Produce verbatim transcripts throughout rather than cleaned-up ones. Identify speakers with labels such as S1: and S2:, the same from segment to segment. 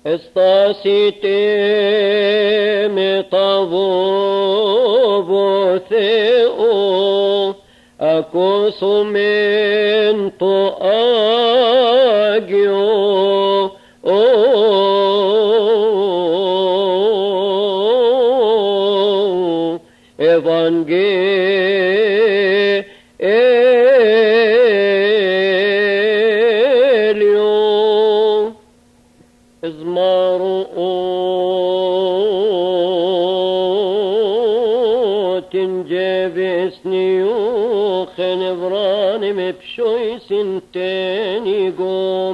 S1: استاسيتم طابو ثيو أكوس من طاقيو إيفانجيليو إزمارو تنجبسنيو خنبران مبشوي سنتيني قوم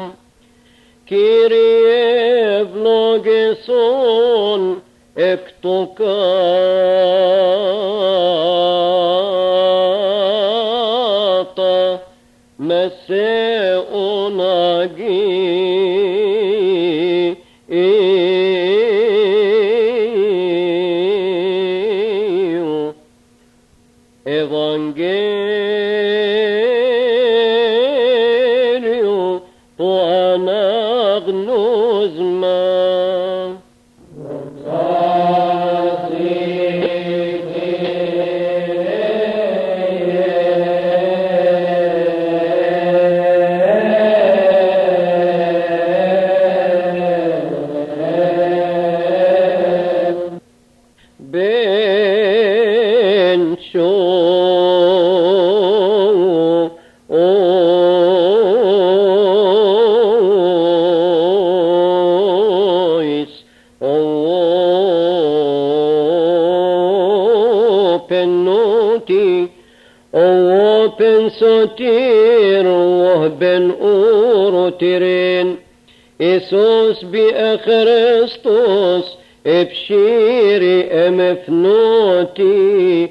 S1: كيريف لوجسون اكتوكاتا مسيئوناجي إيفانجيليو وأنا غنوزما بين شو اويس او بنوتي او بنسوتير وهبن اوروتيرين إيسوس بأخرستوس ابشيري امفنوتي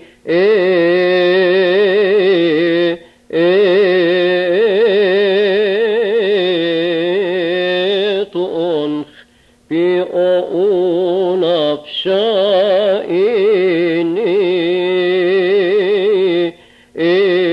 S1: ايه ايه تونخ بي اونا بشائني ايه